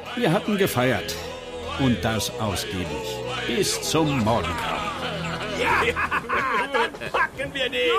Wir hatten gefeiert. Und das ausgiebig. Bis zum Morgengrauen. Ja, dann packen wir den.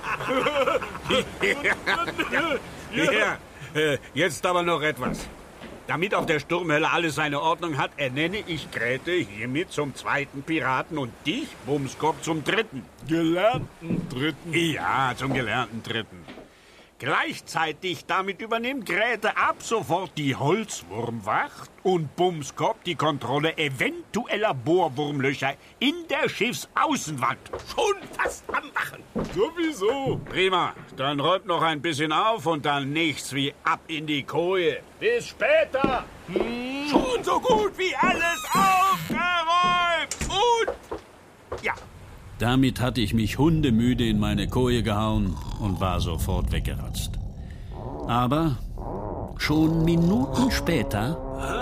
Ja, jetzt aber noch etwas. Damit auf der Sturmhölle alles seine Ordnung hat, ernenne ich Grete hiermit zum 2. Piraten und dich, Bumskopf, zum 3. Gelernten 3. Ja, zum gelernten 3. Gleichzeitig damit übernimmt Grete ab sofort die Holzwurmwacht und Bumskopf die Kontrolle eventueller Bohrwurmlöcher in der Schiffsaußenwand. Schon fast am Machen. Sowieso. Prima, dann räumt noch ein bisschen auf und dann nichts wie ab in die Koje. Bis später. Schon so gut wie alles aufgeräumt. Und ja. Damit hatte ich mich hundemüde in meine Koje gehauen und war sofort weggeratzt. Aber schon Minuten später...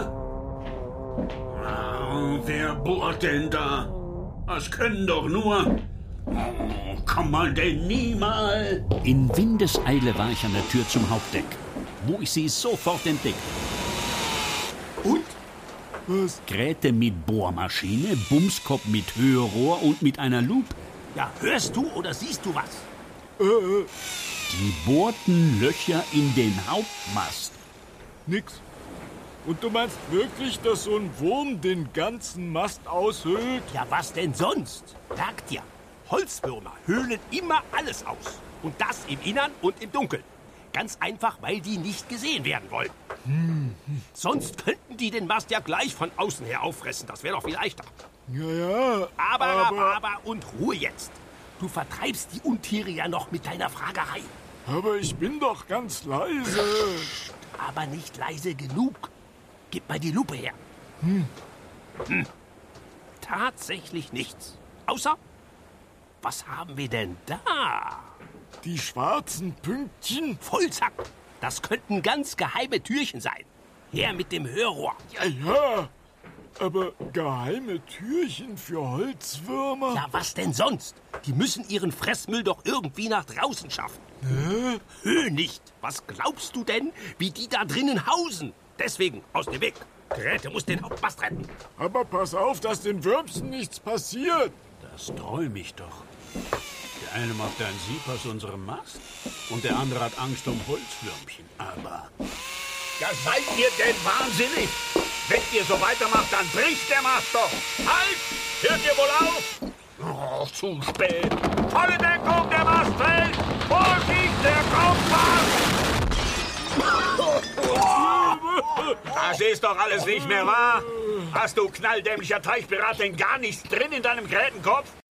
Wer bohrt denn da? Das können doch nur... kann man denn niemals... In Windeseile war ich an der Tür zum Hauptdeck, wo ich sie sofort entdeckte. Und? Was? Grete mit Bohrmaschine, Bumskopf mit Hörrohr und mit einer Lupe. Ja, hörst du oder siehst du was? Die bohrten Löcher in den Hauptmast. Nix. Und du meinst wirklich, dass so ein Wurm den ganzen Mast aushöhlt? Ja, was denn sonst? Sagt dir, Holzwürmer höhlen immer alles aus. Und das im Innern und im Dunkeln. Ganz einfach, weil die nicht gesehen werden wollen. Sonst könnten die den Mast ja gleich von außen her auffressen. Das wäre doch viel leichter. Ja, Aber und Ruhe jetzt. Du vertreibst die Untiere ja noch mit deiner Fragerei. aber ich bin doch ganz leise. Aber nicht leise genug. Gib mal die Lupe her. Tatsächlich nichts. Außer, was haben wir denn da? Die schwarzen Pünktchen? Vollzack. Das könnten ganz geheime Türchen sein. Her mit dem Hörrohr. Ja, aber geheime Türchen für Holzwürmer? Ja, was denn sonst? Die müssen ihren Fressmüll doch irgendwie nach draußen schaffen. Hö nicht. Was glaubst du denn, wie die da drinnen hausen? Deswegen, aus dem Weg. Grete muss den Hauptmast retten. Aber pass auf, dass den Würmchen nichts passiert. Das träume ich doch. Der eine macht einen Sieb aus unserem Mast und der andere hat Angst um Holzwürmchen. Aber... Ja, seid ihr denn wahnsinnig? Wenn ihr so weitermacht, dann bricht der Mast doch. Halt! Hört ihr wohl auf? Oh, zu spät. Volle Deckung, der Mast fällt. Vorsicht, der Kopfmast. Das ist doch alles nicht mehr wahr. Hast du knalldämlicher Teichpirat denn gar nichts drin in deinem Grätenkopf?